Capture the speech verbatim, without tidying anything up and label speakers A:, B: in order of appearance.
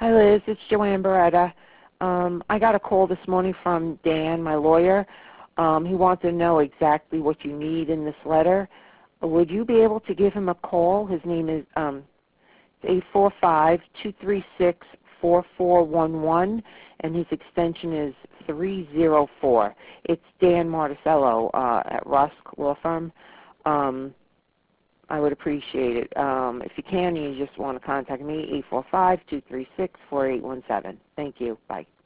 A: Hi, Liz. It's Joanne Beretta. Um, I got a call this morning from Dan, my lawyer. Um, he wants to know exactly what you need in this letter. Would you be able to give him a call? His name is um, eight four five, two three six, four four one one, and his extension is three zero four. It's Dan Marticello uh, at Rusk Law Firm. Um, I would appreciate it. Um, if you can, you just want to contact me, eight four five, two three six, four eight one seven. Thank you. Bye.